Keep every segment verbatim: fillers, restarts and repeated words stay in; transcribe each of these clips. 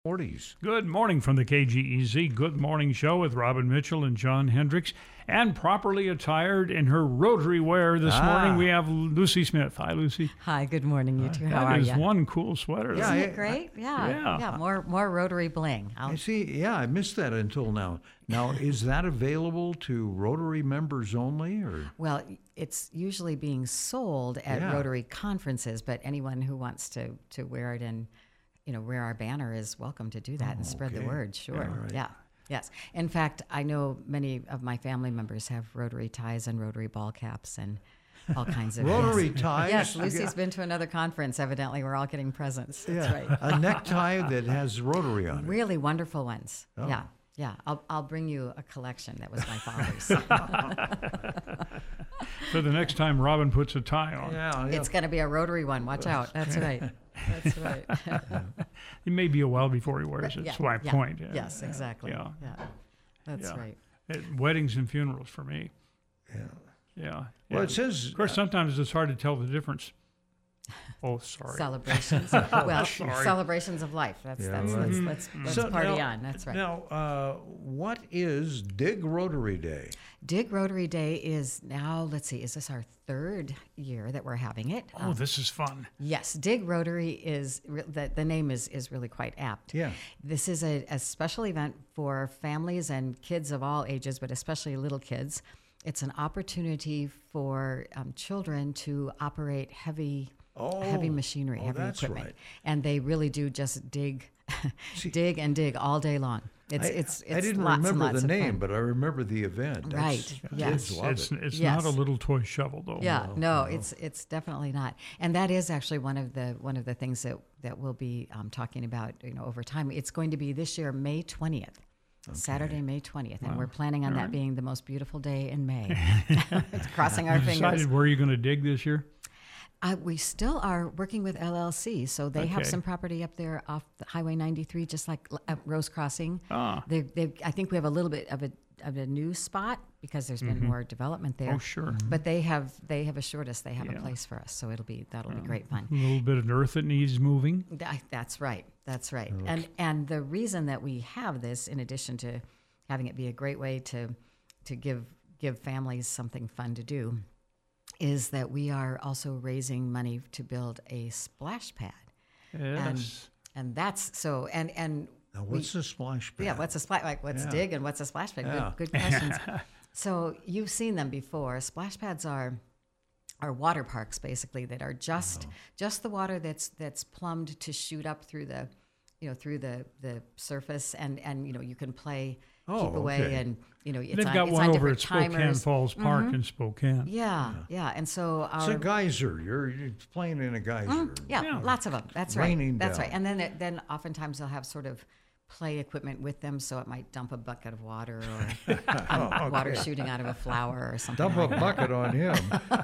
forties. Good morning from the K G E Z Good Morning Show with Robin Mitchell and John Hendricks. And properly attired in her Rotary wear this Ah. morning, we have Lucy Smith. Hi, Lucy. Hi, good morning, you two. How That are is you? one cool sweater. Yeah, Isn't I- it great? Yeah, yeah. yeah. More, more Rotary bling. I I'll, see. Yeah, I missed that until now. Now, is that available to Rotary members only, or? well, it's usually being sold at Yeah. Rotary conferences, but anyone who wants to to wear it and you know wear our banner is welcome to do that and spread the okay. word. Sure. Yeah, right. Yeah. Yes. In fact, I know many of my family members have Rotary ties and Rotary ball caps and all kinds of Rotary yes. ties? Yes, Lucy's been to another conference. Evidently, we're all getting presents. That's Yeah, right. a necktie that has Rotary on it. Really wonderful ones. Oh. Yeah, yeah. I'll I'll bring you a collection that was my father's. For the next time Robin puts a tie on. Yeah, yeah. It's going to be a Rotary one. Watch out. That's right. That's right. It may be a while before he wears it. Yeah, That's my yeah. point. Yeah. Yes, exactly. Yeah. Yeah, that's Yeah. right. At weddings and funerals for me. Yeah. Yeah. Well, yeah. it says. Of course, sometimes it's hard to tell the difference. Oh, sorry. Celebrations. well, Sorry. celebrations of life. That's Yeah, that's right. let's let's, let's So party now- on. That's right. Now, uh, what is Dig Rotary Day? Dig Rotary Day is now. Let's see. Is this our third year that we're having it? Oh, Um, this is fun. Yes, Dig Rotary is re- the the name is is really quite apt. Yeah. This is a, a special event for families and kids of all ages, but especially little kids. It's an opportunity for um, children to operate heavy Oh, heavy machinery, oh, heavy that's equipment, right. and they really do just dig, See- dig and dig all day long. It's I, it's it's I didn't lots and remember lots the of name, fun. but I remember the event. That's, Right, yes. Kids love It's, it. it's Yes. not a little toy shovel, though. Yeah, no, it's it's definitely not, and that is actually one of the one of the things that that we'll be um, talking about, you know, over time. It's going to be this year, May twentieth, Saturday, May twentieth, and we're planning on that being the most beautiful day in May. It's crossing our You fingers. decided where you're going to dig this year? Uh, we still are working with L L C, so they have Okay. some property up there off the Highway ninety-three, just like uh, Rose Crossing. Ah. They, they, I think we have a little bit of a of a new spot because there's been more development there. Oh, sure. But they have they have assured us they have Yeah. a place for us, so it'll be that'll be great fun. A little bit of earth that needs moving. Th- That's right. That's right. And and the reason that we have this, in addition to having it be a great way to to give give families something fun to do, is that we are also raising money to build a splash pad. Yes. And that's so and and Now, we- what's the splash pad? yeah, what's a splash like what's Yeah. dig and what's a splash pad? Yeah. Good, good questions. So you've seen them before. Splash pads are are water parks basically that are just Uh-huh. just the water that's that's plumbed to shoot up through the you know through the the surface and and you know you can play Oh, keep away okay. and you know it's They've on, got it's one on over at different Spokane timers. Falls Park in Spokane. Yeah, yeah, and so It's a our geyser. You're, you're playing in a geyser. Mm, yeah, Yeah. lots of them. That's Raining right. That's down. right. And then it, then oftentimes they'll have sort of play equipment with them, so it might dump a bucket of water or Oh, water okay. shooting out of a flower or something. Dump a like that. bucket on him.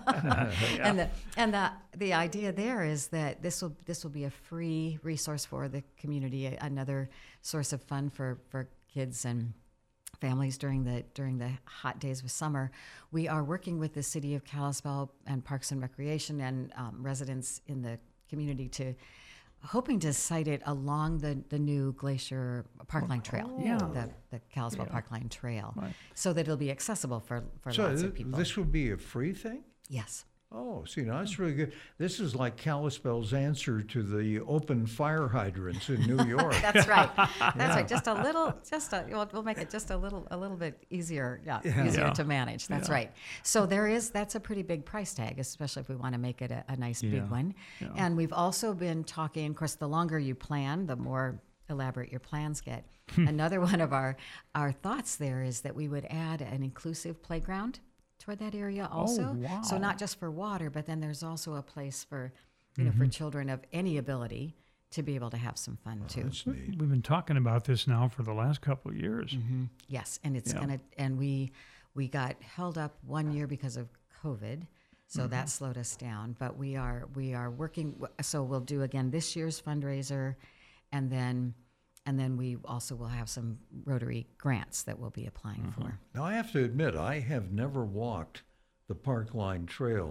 And the and the the idea there is that this will this will be a free resource for the community, a- another source of fun for for kids and families during the during the hot days of summer. We are working with the city of Kalispell and Parks and Recreation and um, residents in the community to hoping to site it along the, the new Glacier Parkline Trail, Yeah. the, the Kalispell Yeah. Parkline Trail, Right. so that it'll be accessible for, for So lots th- of people. this would be a free thing? Yes. Oh, see, now that's really good. This is like Kalispell's answer to the open fire hydrants in New York. That's right. That's right. Just a little, just a, we'll, we'll make it just a little, a little bit easier, yeah, Yeah. easier Yeah. to manage. That's Yeah. right. So there is, that's a pretty big price tag, especially if we want to make it a, a nice Yeah. big one. Yeah. And we've also been talking, of course, the longer you plan, the more elaborate your plans get. Another one of our, our thoughts there is that we would add an inclusive playground toward that area also. wow. So not just for water, but then there's also a place for, you know, for children of any ability to be able to have some fun too. That's neat. We've been talking about this now for the last couple of years. Mm-hmm. Yes, and it's Yeah. gonna and we we got held up one year because of COVID, so Mm-hmm. that slowed us down. But we are we are working. So we'll do again this year's fundraiser, and then and then we also will have some Rotary grants that we'll be applying Mm-hmm. for. Now, I have to admit, I have never walked the Parkline Trail.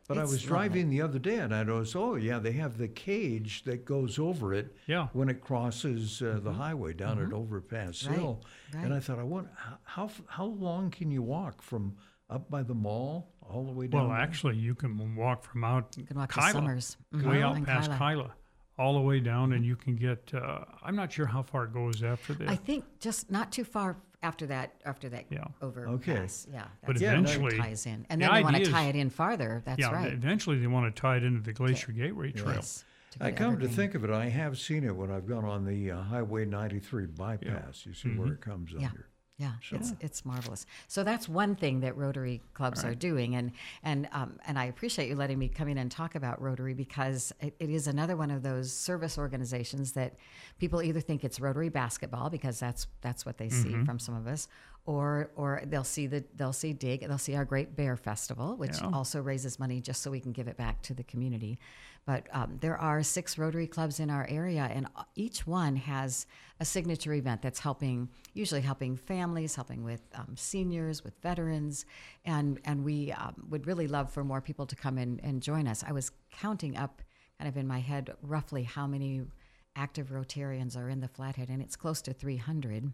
But I It's was lovely. driving the other day and I noticed, oh, yeah, they have the cage that goes over it Yeah. when it crosses uh, the highway down at Overpass Right, Hill. And right. I thought, I wonder, how, how, f- how long can you walk from up by the mall all the way down? Well, there? actually, you can walk from out You can walk to Kyla, Summers. way Mhm, out and past Kyla. Kyla, all the way down, and you can get. Uh, I'm not sure how far it goes after that, I think just not too far after that, after that Yeah. overpass. Yeah. But that's Yeah, where it eventually- ties in. And the then they want to idea tie is- it in farther. That's yeah. right. Eventually, they want to tie it into the Glacier Gateway Trail. Yes, to go I come to Evergreen. think of it, I have seen it when I've gone on the uh, Highway ninety-three bypass. You see Mm-hmm. where it comes Yeah. under. Yeah, it's it's marvelous. So that's one thing that Rotary clubs are doing, and and um, and I appreciate you letting me come in and talk about Rotary, because it, it is another one of those service organizations that people either think it's Rotary basketball because that's that's what they see from some of us, or or they'll see the they'll see Dig, they'll see our Great Bear Festival, which Yeah. also raises money just so we can give it back to the community. But um, there are six Rotary clubs in our area, and each one has a signature event that's helping, usually helping families, helping with um, seniors, with veterans, and and we um, would really love for more people to come in and join us. I was counting up, kind of in my head, roughly how many active Rotarians are in the Flathead, and it's close to three hundred.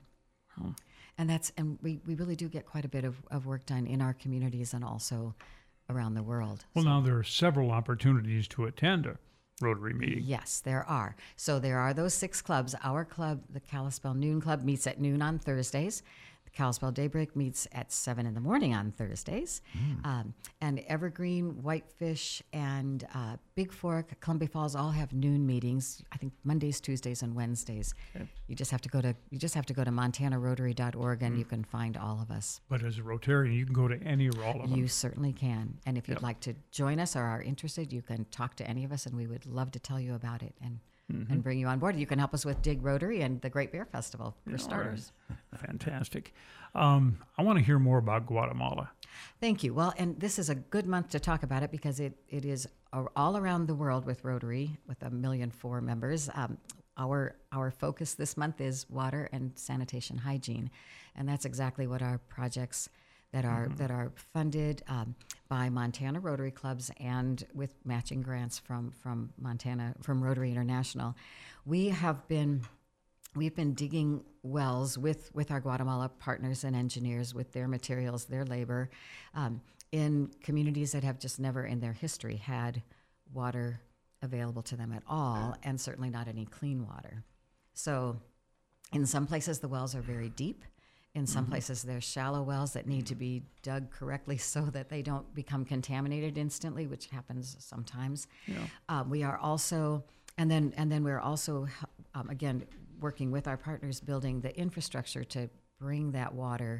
And that's and we, we really do get quite a bit of, of work done in our communities and also around the world. Well, now there are several opportunities to attend a Rotary meeting. Yes, there are. So there are those six clubs. Our club, the Kalispell Noon Club, meets at noon on Thursdays. The Kalispell Daybreak meets at seven in the morning on Thursdays. Um, and Evergreen, Whitefish, and uh, Big Fork, Columbia Falls all have noon meetings. I think Mondays, Tuesdays, and Wednesdays. You just have to go to you just have to go to montana rotary dot org and you can find all of us. But as a Rotarian, you can go to any or all of them. You certainly can. And if you'd Yep. like to join us or are interested, you can talk to any of us, and we would love to tell you about it and, and bring you on board. You can help us with Dig Rotary and the Great Bear Festival, for All right. starters. Fantastic. Um, I want to hear more about Guatemala. Thank you. Well, and this is a good month to talk about it because it, it is a- all around the world with Rotary, with a million four members. Um, our our focus this month is water and sanitation hygiene, and that's exactly what our projects that are that are funded um, by Montana Rotary clubs and with matching grants from from Montana from Rotary International. We have been we've been digging wells with, with our Guatemala partners and engineers with their materials, their labor, um, in communities that have just never in their history had water available to them at all, and certainly not any clean water. So in some places, the wells are very deep. In some places, there's shallow wells that need to be dug correctly so that they don't become contaminated instantly, which happens sometimes. Yeah. Um, we are also, and then and then we're also, um, again, working with our partners, building the infrastructure to bring that water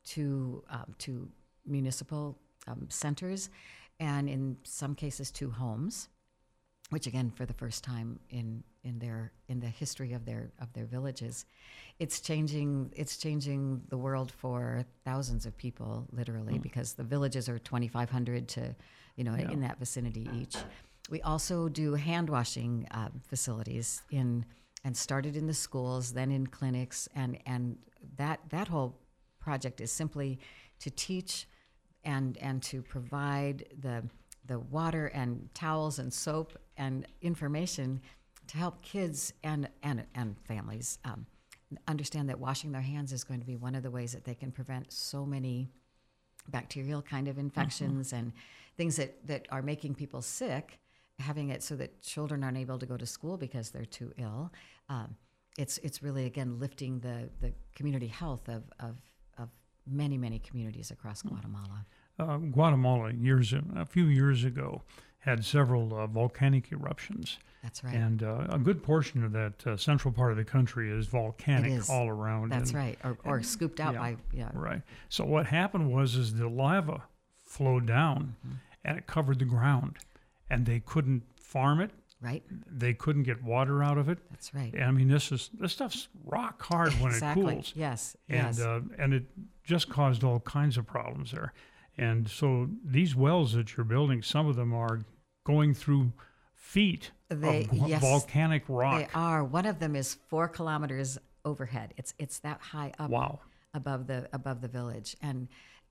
to um, to municipal um, centers, and in some cases to homes, which again, for the first time in in their in the history of their of their villages, it's changing it's changing the world for thousands of people, literally, because the villages are twenty-five hundred to, you know, Yeah. in that vicinity each. We also do hand washing um, facilities in and started in the schools, then in clinics, and and that that whole project is simply to teach and and to provide the the water and towels and soap and information to help kids and and and families um, understand that washing their hands is going to be one of the ways that they can prevent so many bacterial kind of infections and things that, that are making people sick, having it so that children aren't able to go to school because they're too ill. Um, it's it's really, again, lifting the, the community health of, of, of many, many communities across Guatemala. Uh, Guatemala, years a few years ago, had several uh, volcanic eruptions. That's right. And uh, a good portion of that uh, central part of the country is volcanic It is. all around. That's and- right. Or, or scooped out yeah. by, yeah. Right. So what happened was is the lava flowed down Mm-hmm. and it covered the ground, and they couldn't farm it. Right? They couldn't get water out of it. That's right. I mean, this is this stuff's rock hard when exactly. it cools. Yes. And yes. uh, and it just caused all kinds of problems there. And so these wells that you're building, some of them are going through feet They- of gu- yes, volcanic rock. They are. One of them is four kilometers overhead. It's it's that high up Wow. above the above the village, and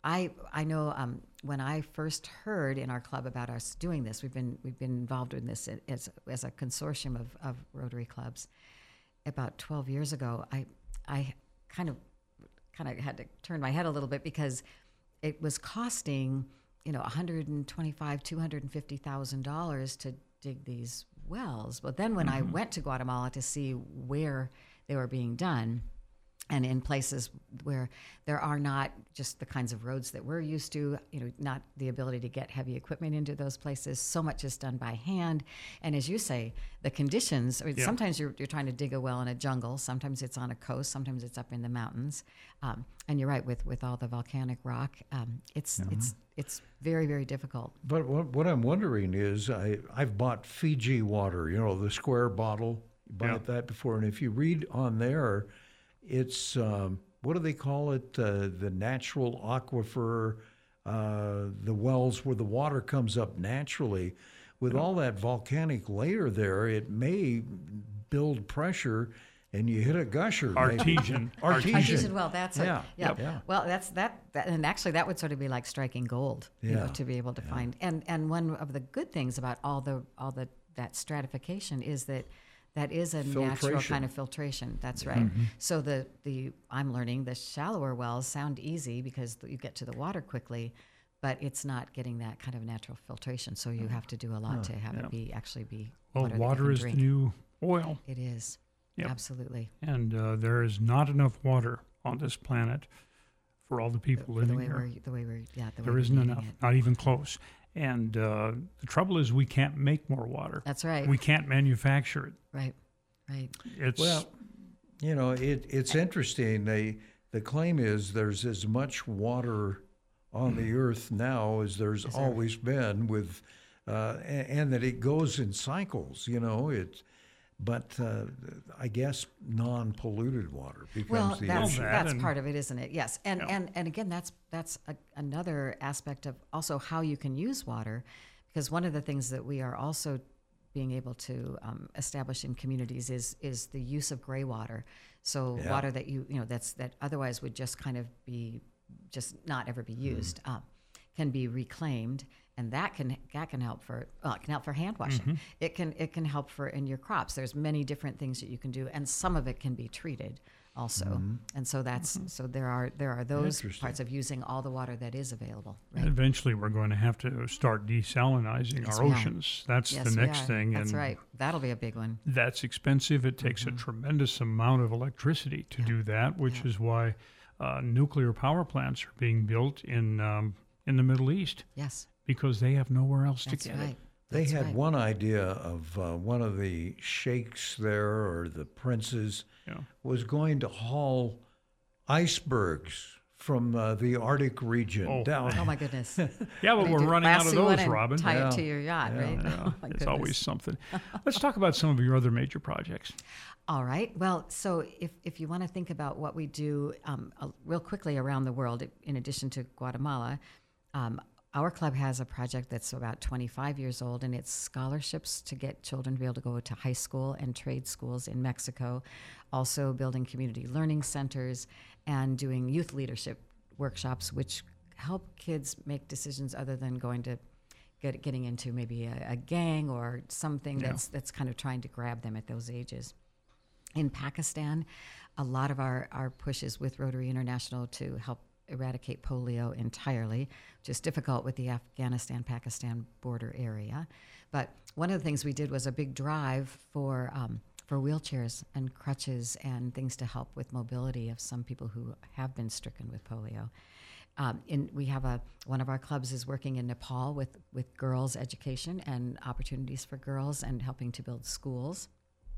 I I know um, when I first heard in our club about us doing this, we've been we've been involved in this as as a consortium of, of Rotary clubs about twelve years ago. I I kind of kind of had to turn my head a little bit because it was costing, you know, one hundred twenty-five, two hundred fifty thousand dollars to dig these wells. But then when mm-hmm. I went to Guatemala to see where they were being done, and in places where there are not just the kinds of roads that we're used to, you know, not the ability to get heavy equipment into those places. So much is done by hand. And as you say, the conditions, I mean, Yeah. sometimes you're, you're trying to dig a well in a jungle, sometimes it's on a coast, sometimes it's up in the mountains. Um, and you're right, with, with all the volcanic rock, um, it's, it's, it's very, very difficult. But what, what I'm wondering is, I, I've bought Fiji water, you know, the square bottle. You bought Yeah. that before. And if you read on there, it's, um, what do they call it? Uh, the natural aquifer, uh, the wells where the water comes up naturally. With all that volcanic layer there, it may build pressure and you hit a gusher. maybe. Artesian. Artesian. Artesian well, that's Yeah, a, yeah. yep. Yeah. Well, that's that, that, and actually that would sort of be like striking gold, you know, Yeah, to be able to find. And and one of the good things about all the all the that stratification is that that is a natural Filtration. kind of filtration. That's right. So the the I'm learning the shallower wells sound easy because you get to the water quickly, but it's not getting that kind of natural filtration. So you have to do a lot to have yeah. it be actually be Well, water, that you water can is drink. the new oil, It is. Yep. Absolutely. and uh, there is not enough water on this planet for all the people For the living way here. we're the way we're yeah the way There we're isn't needing enough, it. not even close. And uh, the trouble is, we can't make more water. That's right. We can't manufacture it. Right. Right. It's Well, you know, it, it's interesting. They, the claim is there's as much water on the earth now as there's Is there? always been, with, uh, and, and that it goes in cycles. You know, it. But uh, I guess non-polluted water becomes Well, the that's issue. that that's and- part of it, isn't it? Yes, and Yeah. and and again, that's that's a, another aspect of also how you can use water, because one of the things that we are also being able to um, establish in communities is is the use of gray water. So Yeah. water that you you know that's that otherwise would just kind of be just not ever be used. Um, can be reclaimed, and that can that can help for well, it can help for hand washing. It can it can help for in your crops. There's many different things that you can do, and some of it can be treated also. And so that's so there are there are those Interesting. parts of using all the water that is available. and Right? eventually we're going to have to start desalinizing Yes, our we are. oceans. That's Yes, the we next are. thing. That's and right. That'll be a big one. That's expensive. It takes Mm-hmm. a tremendous amount of electricity to do that, which Yeah. is why uh, nuclear power plants are being built in um, in the Middle East, Yes, because they have nowhere else that's to get right. it. They That's had right. one idea of uh, one of the sheikhs there, or the princes, Yeah. was going to haul icebergs from uh, the Arctic region Oh. down. Oh my goodness. Yeah, but What do you we're do? running out of Lasso one those, and Robin. Tie Yeah. it to your yacht, Yeah. right? Yeah, Oh my it's goodness. always something. Let's talk about some of your other major projects. All right. Well, so if, if you want to think about what we do um, uh, real quickly around the world, in addition to Guatemala, um, our club has a project that's about twenty-five years old, and it's scholarships to get children to be able to go to high school and trade schools in Mexico, also building community learning centers and doing youth leadership workshops, which help kids make decisions other than going to get, getting into maybe a, a gang or something Yeah. that's that's kind of trying to grab them at those ages. In Pakistan, a lot of our, our push is with Rotary International to help eradicate polio entirely, which is difficult with the Afghanistan-Pakistan border area. But one of the things we did was a big drive for um, for wheelchairs and crutches and things to help with mobility of some people who have been stricken with polio. Um, in, we have a one of our clubs is working in Nepal with, with girls' education and opportunities for girls and helping to build schools.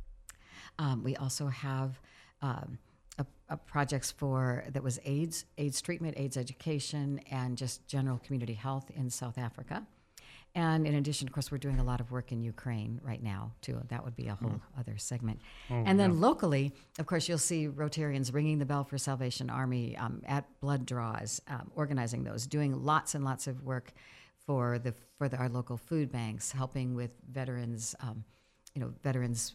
Um, we also have um, a, a projects for that was AIDS, AIDS treatment, AIDS education, and just general community health in South Africa. And in addition, of course, we're doing a lot of work in Ukraine right now, too. That would be a whole other segment. Oh, and then yeah. locally, of course, you'll see Rotarians ringing the bell for Salvation Army um, at blood draws, um, organizing those, doing lots and lots of work for the for the, our local food banks, helping with veterans, um, you know, veterans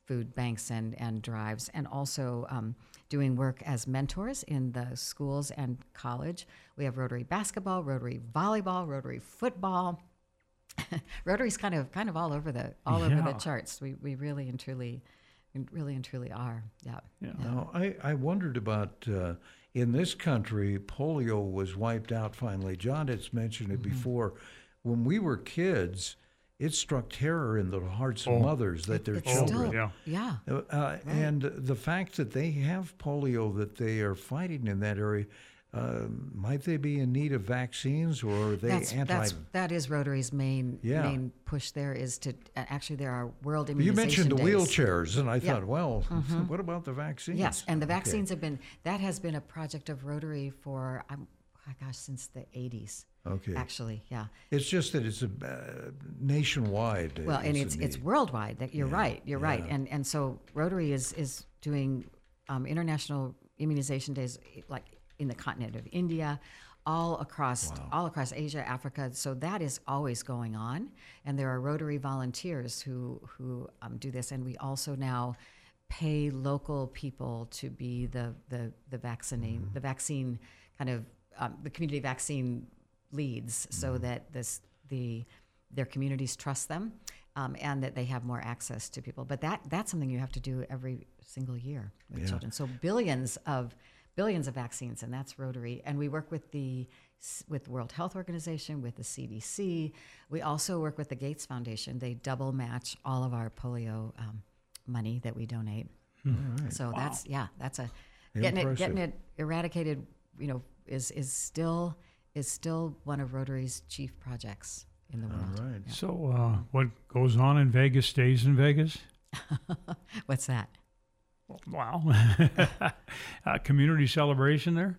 food banks and, and drives, and also um, doing work as mentors in the schools and college. We have Rotary basketball, Rotary volleyball, Rotary football. Rotary's kind of kind of all over the all Yeah. over the charts. We we really and truly, really and truly are. Yeah. Yeah. Now, I, I wondered about, uh, in this country, polio was wiped out finally. John had mentioned it before. When we were kids, it struck terror in the hearts of Oh. mothers that their It's children. still, yeah. yeah. Uh, uh, And the fact that they have polio that they are fighting in that area, uh, might they be in need of vaccines, or are they That's, anti? that's that is Rotary's main Yeah. main push. There is to uh, actually there are World you Immunization mentioned the Days. wheelchairs, and I Yeah. thought, well, what about the vaccines? Yes, and the Okay. vaccines have been that has been a project of Rotary for um, oh gosh since the eighties. Okay. Actually, yeah. It's just that it's a uh, nationwide. uh, Well, and it's it's a it's need. worldwide. That you're Yeah, right. You're right. yeah. And and so Rotary is is doing um, international immunization days like in the continent of India, all across Wow. all across Asia, Africa. So that is always going on. And there are Rotary volunteers who who um, do this. And we also now pay local people to be the the the vaccinating Mm-hmm. the vaccine kind of um, the community vaccine leads, so Mm-hmm. that this the their communities trust them, um, and that they have more access to people. But that that's something you have to do every single year with Yeah. children. So billions of billions of vaccines, and that's Rotary. And we work with the with the World Health Organization, with the C D C. We also work with the Gates Foundation. They double match all of our polio um, money that we donate. So that's yeah, that's a getting it Impressive. getting it eradicated. You know, is is still is still one of Rotary's chief projects in the world. All right. So, uh, what goes on in Vegas stays in Vegas? What's that? Wow. uh, community celebration there?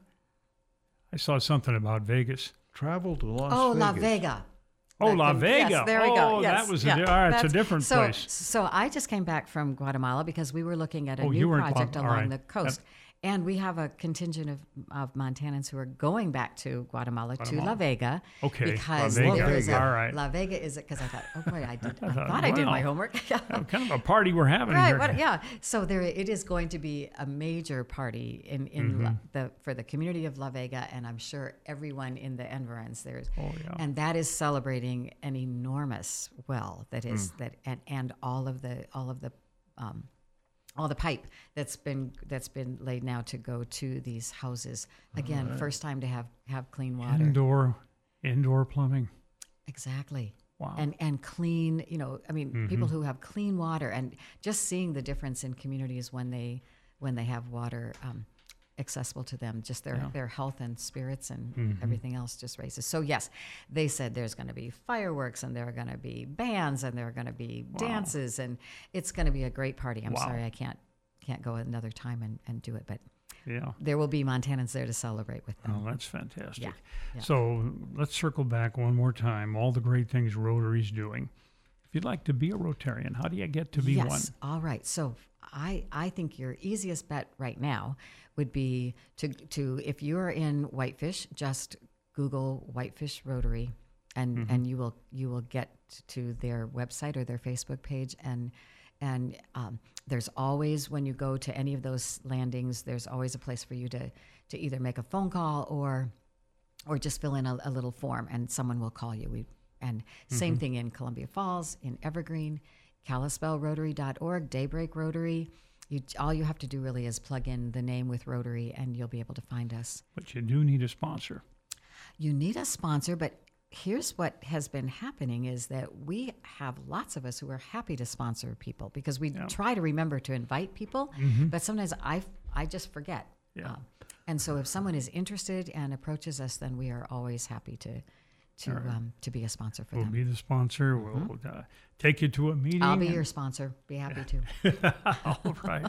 I saw something about Vegas. Travel to Las Oh, Vegas. La Vega. Oh, That La com- Vega. Yes, there we oh, go. Yes, that was a, yeah, di- all right, it's a that's- different so, place. So I just came back from Guatemala because we were looking at a Oh, you new were in Guam- project all along right. the coast. And we have a contingent of, of Montanans who are going back to Guatemala, to Guatemala. La Vega. Okay, La Because Vega. there is a, All right. La Vega is it because I thought, oh boy, I did. I, thought, thought I did my wow. homework. Uh, kind of a party we're having Right. here. What, yeah. So there, it is going to be a major party in in Mm-hmm. La, the for the community of La Vega, and I'm sure everyone in the environs there's, Oh, yeah. and that is celebrating an enormous well that is Mm. that and and all of the all of the. Um, all the pipe that's been that's been laid now to go to these houses again. First time to have have clean water. Indoor, indoor plumbing. Exactly. Wow. And and clean, you know, I mean, people who have clean water, and just seeing the difference in communities when they when they have water um, accessible to them, just their Yeah. their health and spirits and everything else just raises. So yes, they said there's going to be fireworks and there are going to be bands and there are going to be dances and it's going to be a great party. I'm Wow. sorry I can't can't go another time and, and do it, but yeah. there will be Montanans there to celebrate with them. Oh, that's fantastic. Yeah, yeah. So let's circle back one more time. All the great things Rotary's doing. If you'd like to be a Rotarian, how do you get to be yes. one? All right. So I I think your easiest bet right now would be to to if you're in Whitefish, just Google Whitefish Rotary, and Mm-hmm. and you will you will get to their website or their Facebook page, and and um, there's always, when you go to any of those landings, there's always a place for you to to either make a phone call or or just fill in a, a little form, and someone will call you. We and same thing in Columbia Falls, in Evergreen, Kalispell Rotary dot org, Daybreak Rotary. You, all you have to do really is plug in the name with Rotary, and you'll be able to find us. But you do need a sponsor. You need a sponsor, but here's what has been happening is that we have lots of us who are happy to sponsor people because we Yeah. try to remember to invite people, but sometimes I I just forget. Yeah. Um, and so if someone is interested and approaches us, then we are always happy to to um, to be a sponsor for We'll them. be the sponsor. We'll uh, take you to a meeting. I'll be and- your sponsor. Be happy to. All right.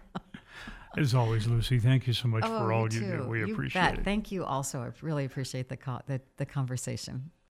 As always, Lucy, thank you so much for Oh, all you you do. too. We You appreciate bet. it. Thank you also. I really appreciate the, co- the the conversation.